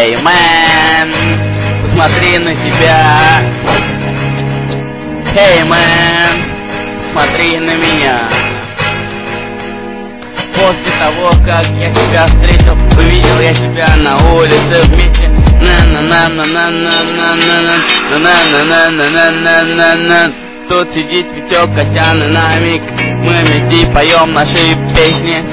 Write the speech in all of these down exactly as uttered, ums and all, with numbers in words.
Эй, мэн, посмотри на себя. Эй, мэн, смотри на меня. После того, как я тебя встретил, увидел я тебя на улице вместе. На-на-на-на-на-на-на-на-на-на-на-на-на-на-на. Тут сидит Витек, Котян и Намик. Мы вместе поем наши песни.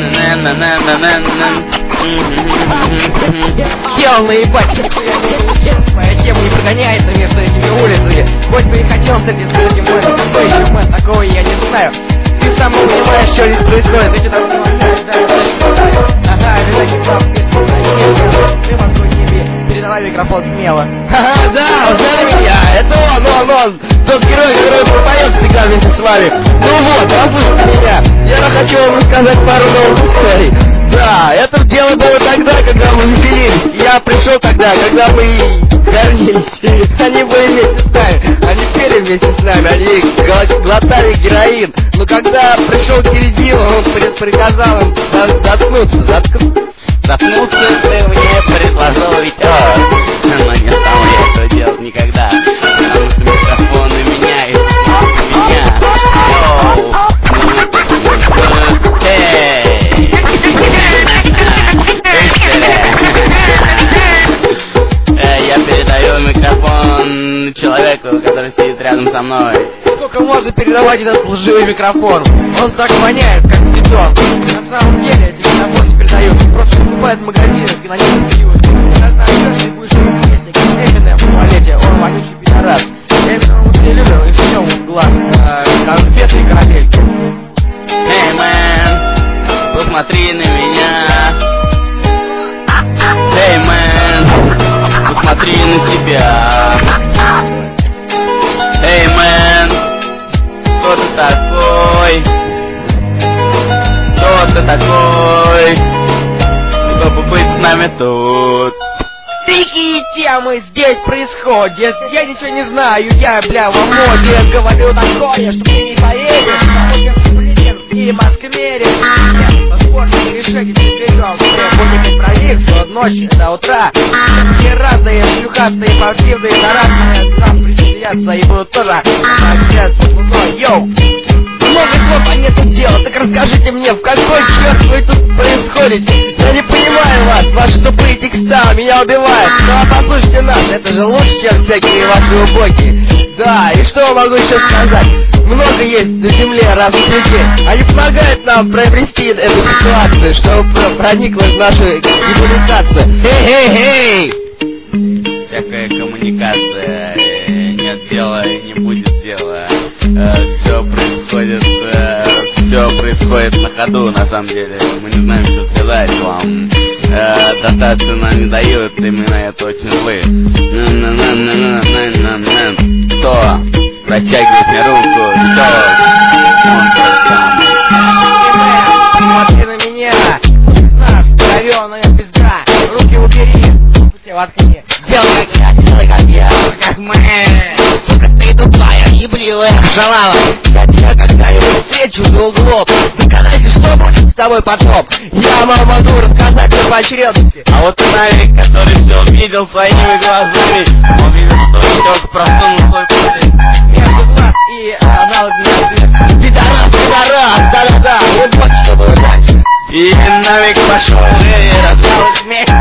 Дел наебать, моя тема не прогоняется между этими улицами. Хоть бы и хотел с этим случаем, но какой еще мэн, такого я не знаю. Ты сам не понимаешь, что здесь происходит. Ты что-то понимаешь, да, я знаю. Ага, видать, прав, ты мозгу тебе. Передавай микрофон смело. Ха-ха, да, узнали меня, это он, он, он, тот герой, который пропоет всегда вместе с вами. Ну вот, послушайте меня, я хочу вам рассказать пару новых историй. Да, это дело было тогда, когда мы веселились. Я пришел тогда, когда мы горнились. Они были вместе с нами, они пели вместе с нами, они глотали героин. Но когда пришел Киридил, он приказал им заткнуться, заткнуться. Заткнуться ты мне предложил Витек, но не стал я этого делать никогда, потому что микрофон и меня, и меня. Йоу, эй, я передаю микрофон человеку, который сидит рядом со мной. Сколько можно передавать этот лживый микрофон? Он так воняет, как бетон. На самом деле эти микрофоны не передают, просто покупают в магазинах и на них пьют. Когда найдешь и будешь песни, как Эминем в туалете, он вонючий пидорас. Эминем мы все любим, и все в глаз. Конфеты и карамельки. Эй, мэн, посмотри на меня. Эй, мэн, посмотри на себя. Эй, мэн, кто ты такой? Кто ты такой, чтобы быть с нами тут? Какие темы здесь происходят? Я ничего не знаю, я, бля, во моде. Говорю такое, что ты не поверишь. Блин, и маскмерит. Возможно, решение берем. Все будем провинцию от ночи до утра. Все разные, шлюхастые, фальшивые, заразные. К нам присоединятся и будут тоже. Так, все тут мной, йоу. Много слов, а нету дела, так расскажите мне, в какой черт вы тут происходите? Я не понимаю вас, ваши тупые текста меня убивают. Ну а послушайте нас, это же лучше, чем всякие ваши убоги. Да, и что я могу еще сказать? Много есть на земле разных людей. Они помогают нам приобрести эту ситуацию, чтобы проникла в нашу коммуникацию. Хей-хей-хей! Всякая коммуникация, нет дела и не будет дела. Все происходит, все происходит на ходу, на самом деле. Мы не знаем, что сказать вам. Дотацию нам не дают, и мы на это очень злы. Кто протягивает мне руку? Кто? Он тот самый. Смотри на меня, нас, говёная пизда. Руки убери, все воткни. Делай как я, делай как я. Как мы. Сука, ты тупая, ебливая шалава. Я тебя когда-нибудь встречу за углом. Догадайся, что будет с тобой потом. Я вам могу рассказать все по очередности. А вот Навик, который все видел своими глазами, он видел, что Витек просунул свой палец Между глаз и аналог для Пидорас, пидорас, да-да-да. Вот вот что было дальше. и Навик пошел и развал их вместе.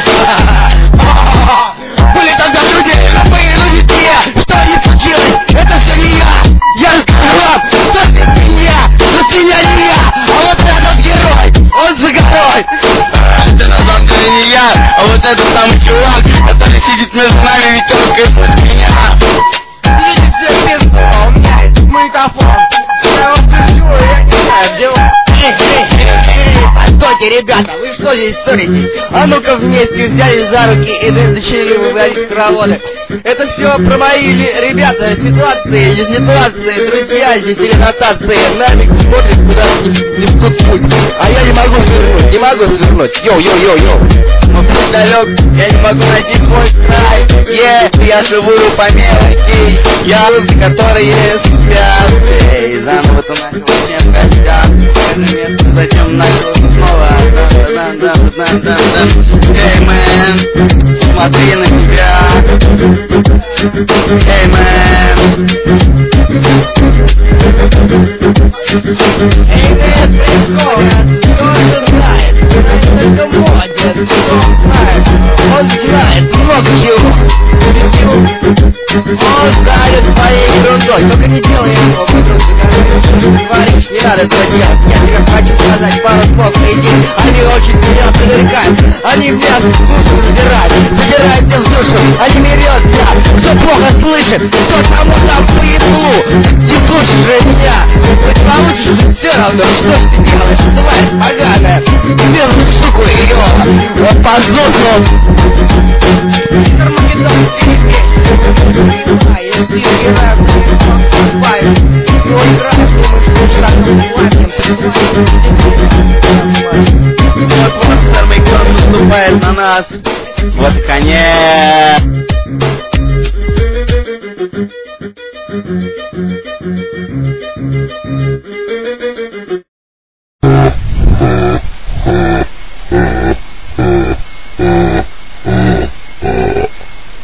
Были тогда люди, были люди те. Что не случилось? Это все не я. Я расскажу вам, что это не я. Но свинья не я. А вот этот герой, он за горой. Это на самом деле не я. А вот этот самый чувак, который сидит между нами, Витек, и слышит меня. Видите все пизду, а у меня есть микрофон. Я его включу, и я не знаю, где он. Постойте, ребята, вы что здесь ссоритесь? А ну-ка вместе взяли за руки и начали выводить хороводы. Это все про мои ребята, ситуации, не ситуации, друзья, здесь или нотации. Намик смотрит куда-то не, не в тот путь. А я не могу свернуть, не могу свернуть. Йоу-йоу-йоу-йоу. Но путь далек, я не могу найти свой край. Если я живу по мелочи, я люди, которые спят. Эй, заново ты начал всем гостям. Это место зачем начал снова? Эй, мэн. Смотри на себя. Эй, мэн. Эй, мэн, происходит. Кто это знает? Знает только Модин. Кто знает? Он знает много чего. Он занят твоей ерундой. Только не делай этого, подруга. Творишь, не надо этого делать. Я тебе хочу сказать пару слов на идей. Они очень меня привлекают. Они меня в душу задирают. Задирают мне в душу. Они мерятся. Кто плохо слышит, кто тому там по еблу. Не слушай же меня. Хоть получишь же все равно. Что ж ты делаешь, тварь поганая? Тебе суку ее. Вот позорно. Если ты играешь, наступаешь, но играешь, думаешь, что шагом пламенем, Вот вот Армагеддон наступает на нас. Вот конец. Uh, uh, uh.